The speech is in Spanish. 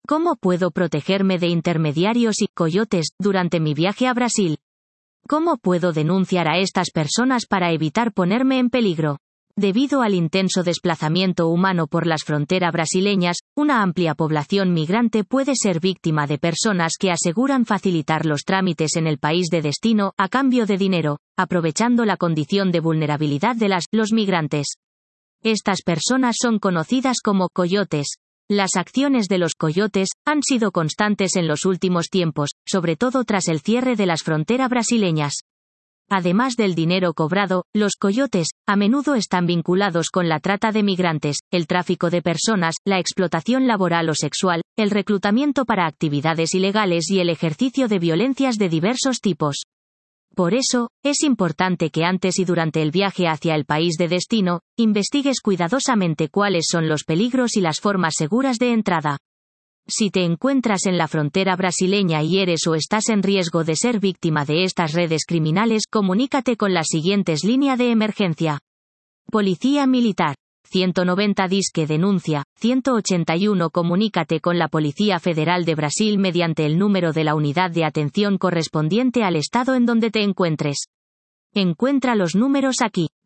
¿Cómo puedo protegerme de intermediarios y coyotes durante mi viaje a Brasil? ¿Cómo puedo denunciar a estas personas para evitar ponerme en peligro? Debido al intenso desplazamiento humano por las fronteras brasileñas, una amplia población migrante puede ser víctima de personas que aseguran facilitar los trámites en el país de destino a cambio de dinero, aprovechando la condición de vulnerabilidad de los migrantes. Estas personas son conocidas como coyotes. Las acciones de los coyotes han sido constantes en los últimos tiempos, sobre todo tras el cierre de las fronteras brasileñas. Además del dinero cobrado, los coyotes, a menudo están vinculados con la trata de migrantes, el tráfico de personas, la explotación laboral o sexual, el reclutamiento para actividades ilegales y el ejercicio de violencias de diversos tipos. Por eso, es importante que antes y durante el viaje hacia el país de destino, investigues cuidadosamente cuáles son los peligros y las formas seguras de entrada. Si te encuentras en la frontera brasileña y eres o estás en riesgo de ser víctima de estas redes criminales, comunícate con las siguientes líneas de emergencia. Policía Militar. 190 Disque Denuncia. 181 Comunícate con la Policía Federal de Brasil mediante el número de la unidad de atención correspondiente al estado en donde te encuentres. Encuentra los números aquí.